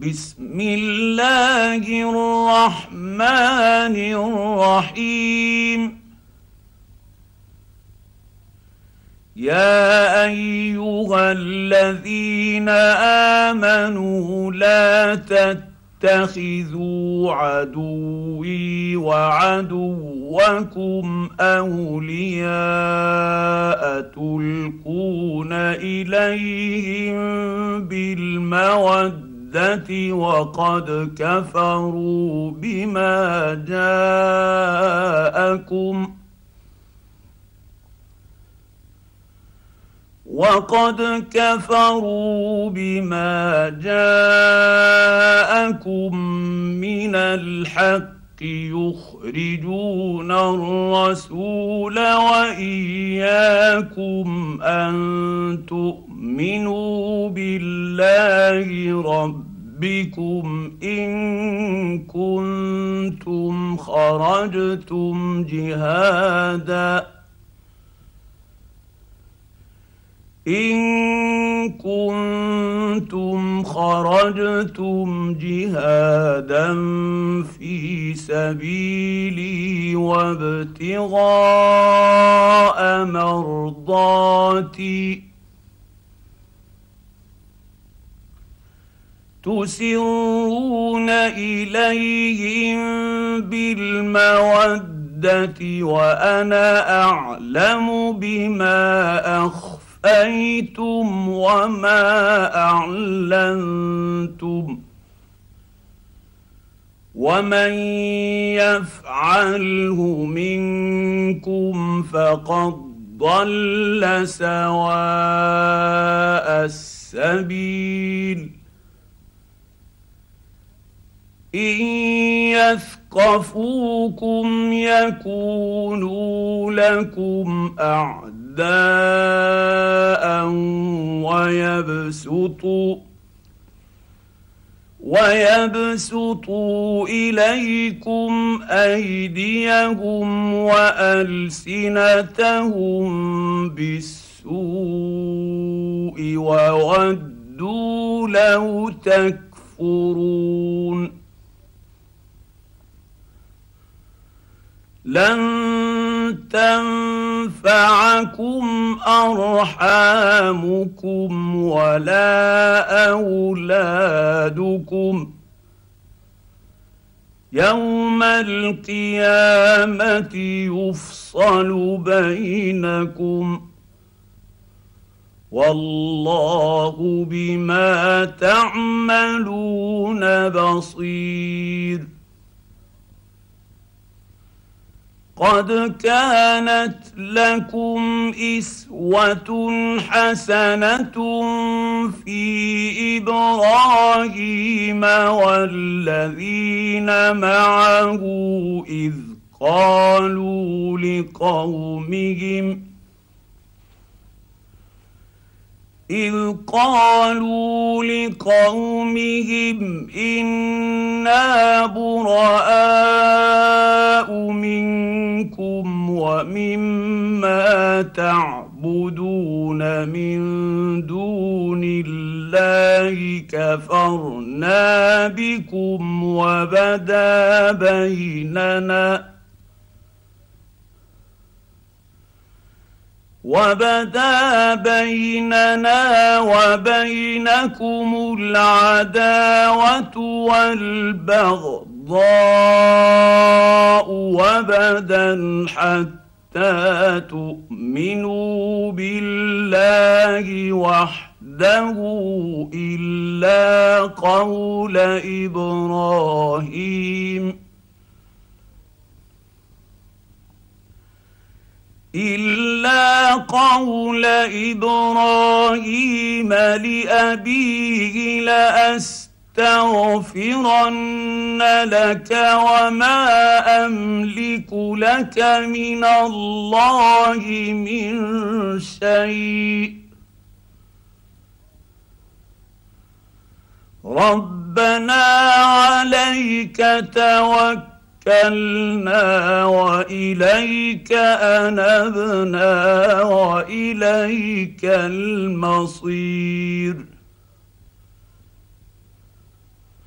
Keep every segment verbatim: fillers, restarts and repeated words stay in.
بسم الله الرحمن الرحيم يا ايها الذين امنوا لا تتخذوا عدوي وعدوكم اولياء تلقون اليهم بالموده وقد كفروا بما جاءكم وقد كفروا بما جاءكم من الحق يخرجون الرسول وإياكم أن تؤمنوا بالله ربكم إن كنتم خرجتم جهادا إن كنتم خرجتم جهادا في سبيلي وابتغاء مرضاتي تسرون إليهم بالمودة وأنا أعلم بما أخفى أيتم وما أعلنتم ومن يفعله منكم فقد ضل سواء السبيل إن يثقفوكم يكونوا لكم أعداء أعداء ويبسطوا ويبسطوا إليكم أيديهم وألسنتهم بالسوء وودوا لو تكفرون لن تنفعكم أرحامكم ولا أولادكم يوم القيامة يفصل بينكم والله بما تعملون بصير قد كانت لكم إسوة حسنة في إبراهيم والذين معه إذ قالوا لقومهم إذ قالوا لقومهم إنا براء منكم ومما تعبدون من دون الله كفرنا بكم وبدا بيننا وبدا بيننا وبينكم العداوة والبغضاء وبدا حتى تؤمنوا بالله وحده إلا قول إبراهيم إلا قول إبراهيم لأبيه لأستغفرن لك وما أملك لك من الله من شيء ربنا عليك توكلنا توكلنا وإليك أنبنا وإليك المصير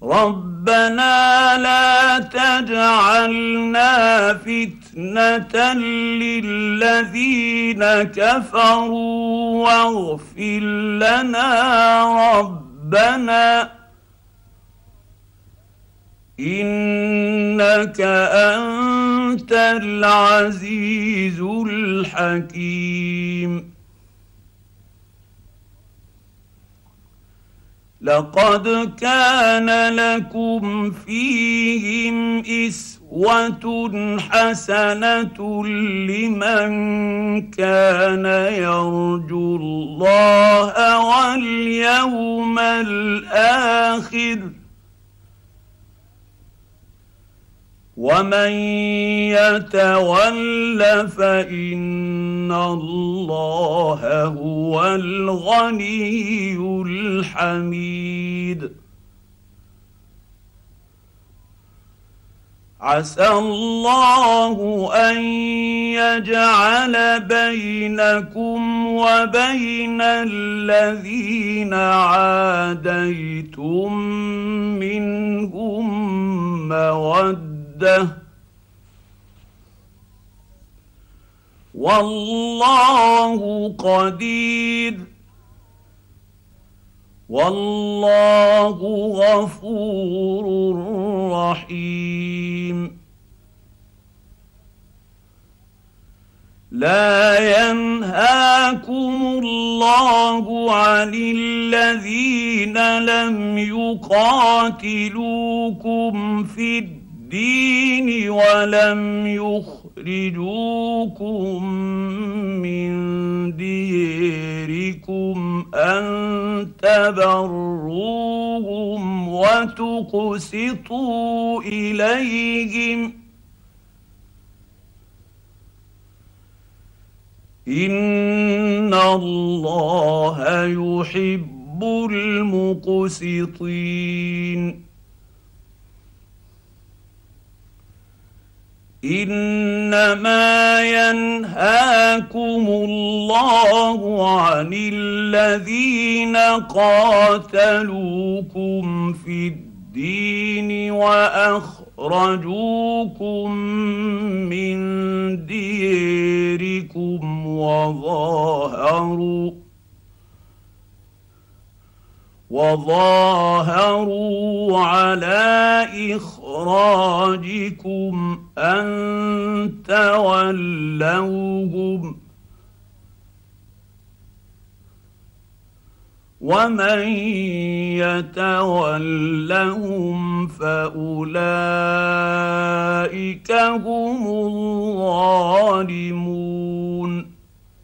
ربنا لا تجعلنا فتنة للذين كفروا واغفر لنا ربنا إنك أنت العزيز الحكيم. لقد كان لكم فيهم أسوة حسنة لمن كان يرجو الله واليوم الآخر ومن يتول فإن الله هو الغني الحميد. عسى الله أن يجعل بينكم وبين الذين عاديتم منهم مودة والله قدير والله غفور رحيم. لا ينهاكم الله عن الذين لم يقاتلوكم في الدين ولم يخرجوكم من ديركم أن تبروهم وتقسطوا إليهم إن الله يحب المقسطين. إنما ينهاكم الله عن الذين قاتلوكم في الدين وأخرجوكم من ديركم وظاهروا وظاهروا على إخراجكم أن تولوهم ومن يتولهم فأولئك هم الظالمون.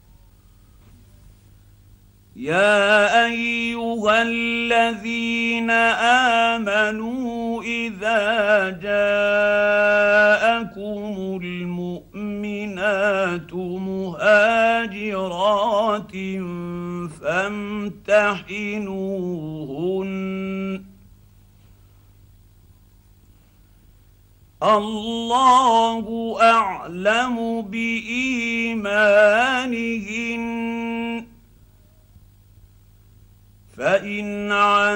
يا أيها الذين آمنوا إذا جاءكم المؤمنات مهاجرات فامتحنوهن الله أعلم بإيمانهن فإن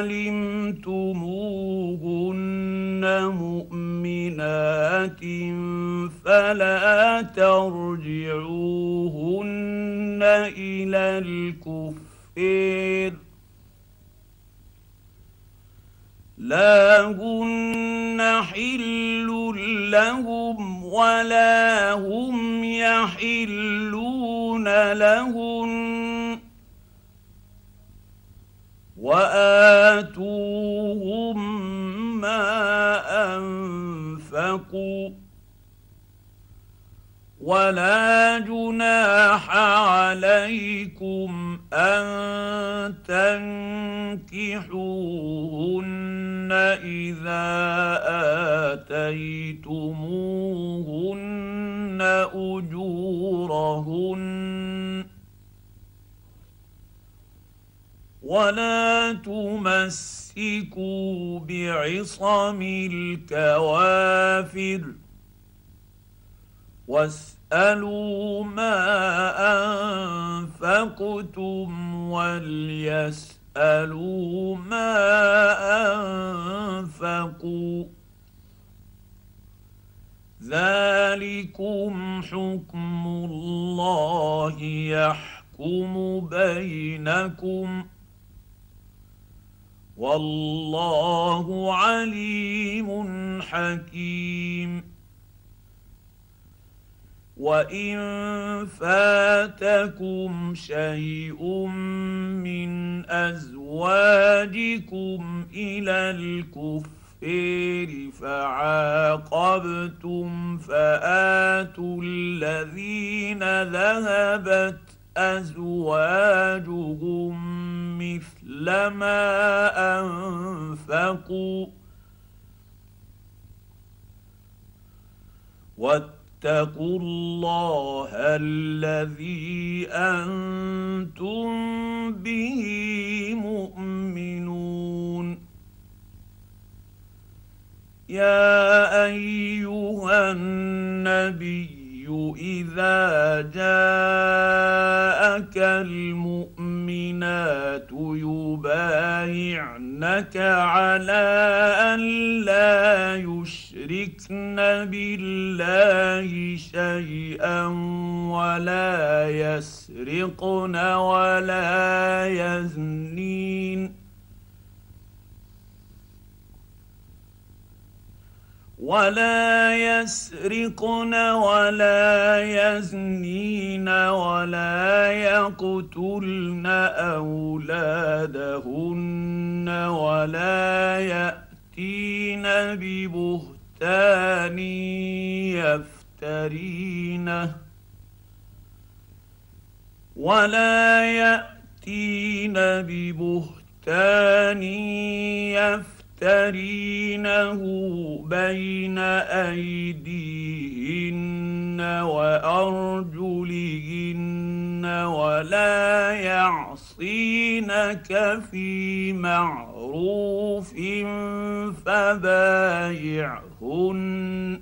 علمتموهن مؤمنات فلا ترجعوهن إلى الكفار لا هن حل لهم ولا هم يحلون لهن وآتوهم ما أنفقوا ولا جناح عليكم أن تنكحوهن إذا آتيتموهن أجورهن ولا تمسكوا بعصم الكوافر واسألوا ما أنفقتم وليسألوا يسالوا ما انفقوا. ذلكم حكم الله يحكم بينكم، والله عليم حكيم. وان فاتكم شيء من ازواجكم الى الكفر فعاقبتم فآتوا الذين ذهبت ازواجهم مثل ما انفقوا، واتقوا الله الذي انتم به مؤمنون. يا ايها النبي اذا جاءك المؤمنات يبايعنك على ان لا يشركن بالله شيئا ولا يسرقن ولا يزنين ولا يسرقن ولا يزنين ولا يقتلن أولادهن ولا يأتين ببهتان يفترينه ولا يأتين ببهتان يفترينه يفترينه بين أيديهن وأرجلهن ولا يعصينك في معروف فبايعهن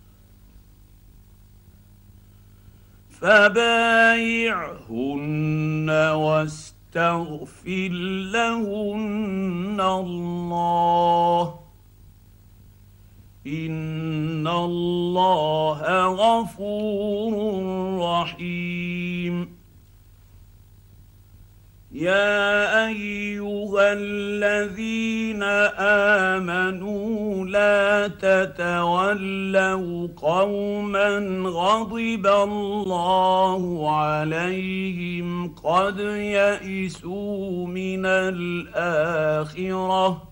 فبايعهن واستغفر تغفر لهن الله ان الله غفور رحيم. يا ايها الذين امنوا لا تتولوا قوما غضب الله عليهم قد يئسوا من الاخره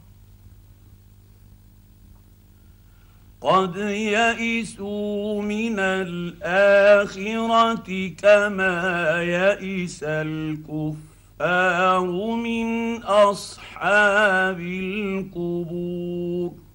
قد يئسوا من الآخرة كما يئس الكفار من أصحاب القبور.